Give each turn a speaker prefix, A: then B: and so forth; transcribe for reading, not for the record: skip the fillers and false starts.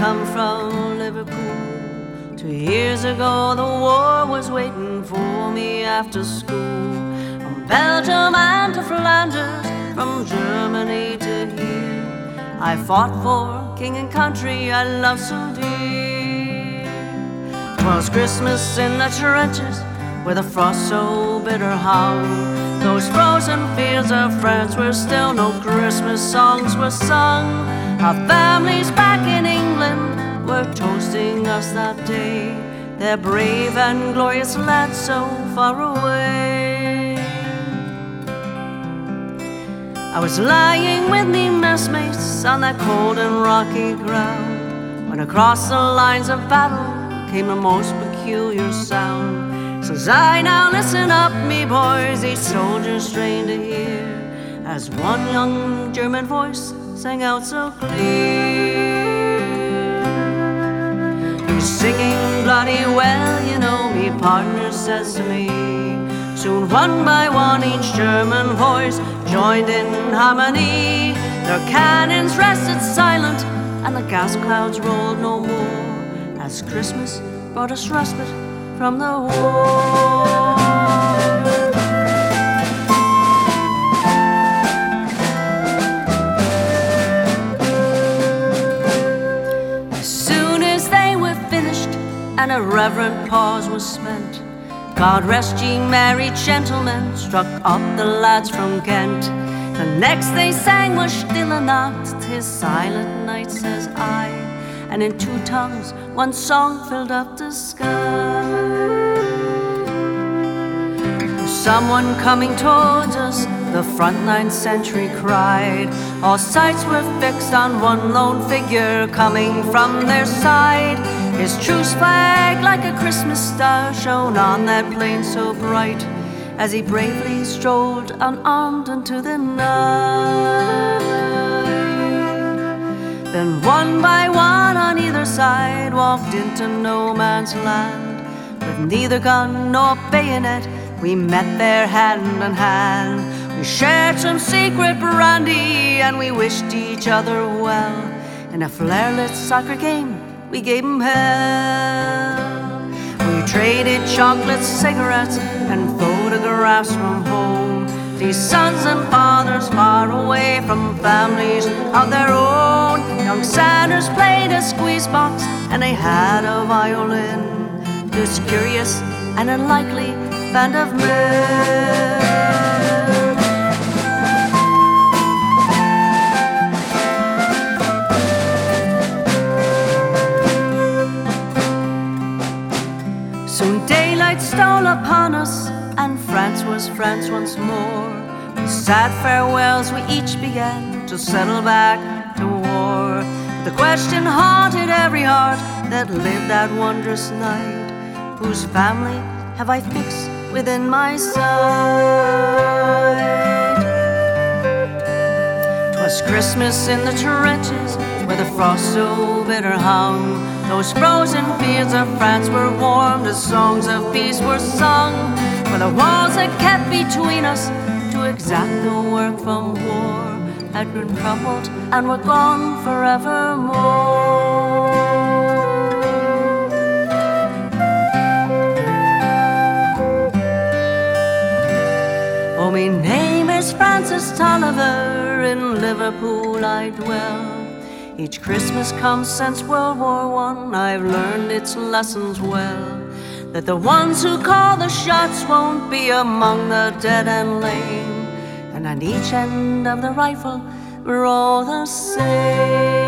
A: come from Liverpool. 2 years ago the war was waiting for me after school. From Belgium and to Flanders, from Germany to here, I fought for king and country I love so dear. 'Twas Christmas in the trenches, where the frost so bitter hung. Those frozen fields of France where still no Christmas songs were sung. Our families back in England were toasting us that day, their brave and glorious lads so far away. I was lying with me messmates on that cold and rocky ground, when across the lines of battle came a most peculiar sound. Says I, now listen up, me boys, each soldier's strained to hear, as one young German voice sang out so clear. He's singing bloody well, you know, me partner says to me. Soon one by one each German voice joined in harmony. Their cannons rested silent and the gas clouds rolled no more, as Christmas brought us respite from the war. As soon as they were finished and a reverent pause was spent, God rest ye merry gentlemen, struck up the lads from Kent. The next they sang was Stille Nacht, 'tis silent night, says I, and in two tongues one song filled up the sky. Someone coming towards us, the front line sentry cried. All sights were fixed on one lone figure coming from their side. His truce flag like a Christmas star shone on that plain so bright, as he bravely strolled unarmed into the night. Then one by one on either side walked into no man's land. With neither gun nor bayonet we met there hand in hand. We shared some secret brandy and we wished each other well. In a flare-lit soccer game we gave 'em hell. We traded chocolates, cigarettes and photographs from home. These sons and fathers far away from families of their own. Young Sanders played a squeeze box and they had a violin. This curious and unlikely band of men. Soon daylight stole upon us and France was France once more. With sad farewells we each began to settle back to war. The question haunted every heart that lived that wondrous night: whose family have I fixed within my sight? 'Twas Christmas in the trenches where the frost so bitter hung. Those frozen fields of France were warmed as songs of peace were sung. Where the walls that kept between us to exact the work from war had been crumbled and were gone forevermore. Oh, me name is Francis Tolliver, in Liverpool I dwell. Each Christmas comes since World War I, I've learned its lessons well. That the ones who call the shots won't be among the dead and lame, and on each end of the rifle we're all the same.